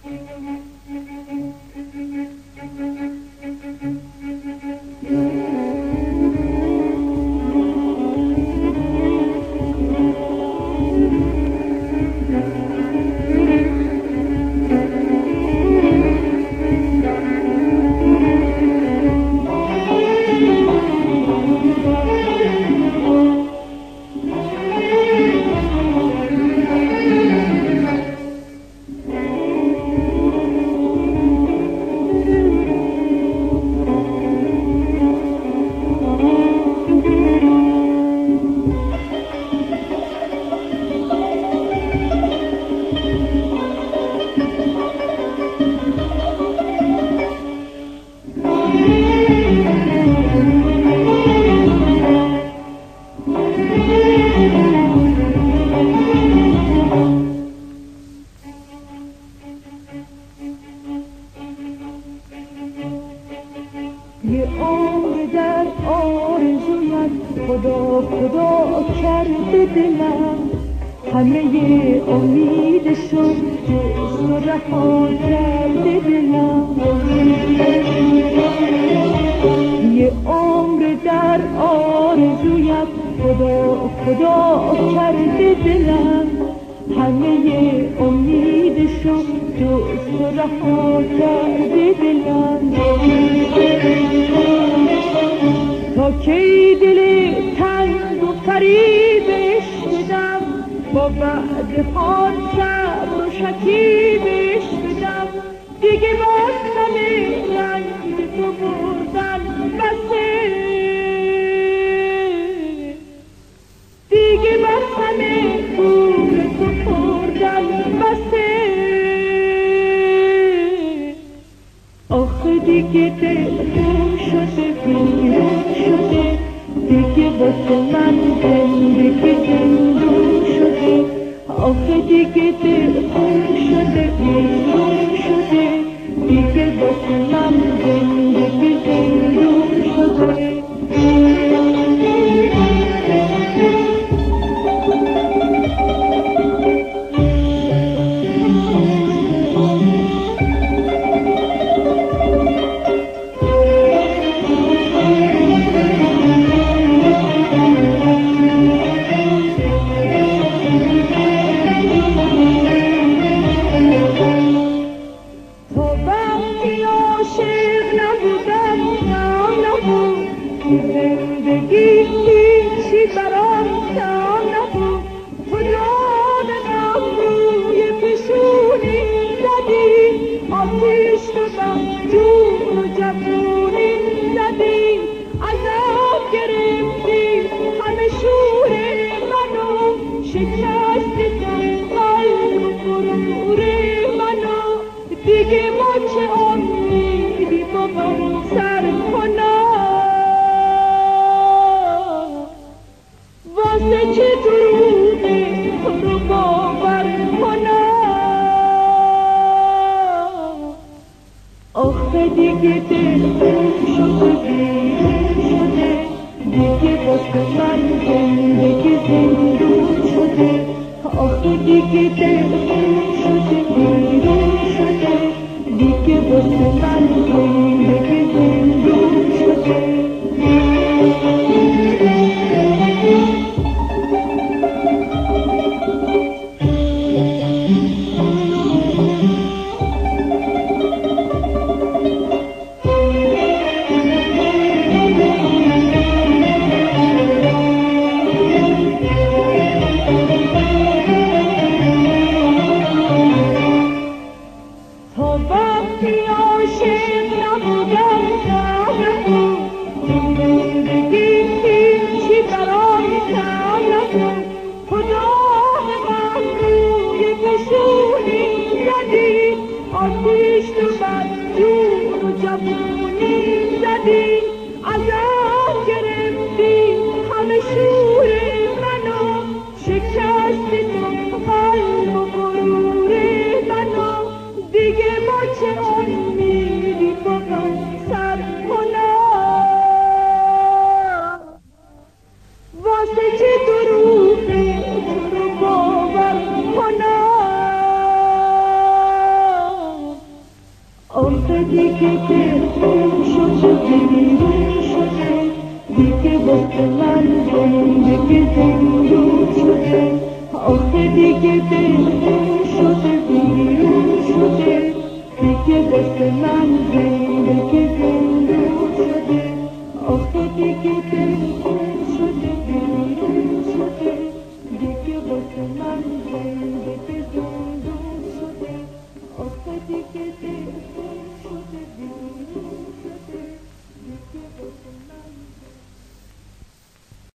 خدا خدا کرده دلم، همه امید شد جز تو رها کرده دلم. یه عمر در آرزویت خدا خدا کرده دلم، همه امید شد جز تو رها کرده دلم. تا کی دل تنگ و فریبش بدم، با بعد پان صبر و شکیبش بدم. دیگه مستم رنگ تو بردن بسه، دیگه مستم پول تو بردن بسه. آخه دیگه دل خون شده بیرون شده، دیگه واسه من زندگی زندون شده. آخه دیگه دل خون شده بیرون شده، دیگه واسه من زندگی زندون شده. زندگی هیچی برام کم نبود، تو جانم روی پیشونی زدی، آتیش شدم جون و جوونی زدی. عذاب گرفتی همه شور منو، شکستی قلب و غرور منو. دیگه ما چه امیدی بابا سر کنم، واسه چه دروغی تو رو باور کنم. آخه دیگه دل شده بیرون شده، دیگه واسه من زندگی زندون شده. آخه دیگه دل شده بیرون شده، دیگه واسه من زندگی زندون شده. دیگه دلخون شده بیرون شده دیگه واسه من زندگی زندون شده آخه دیگه دلخون شده بیرون شده دیگه واسه من زندگی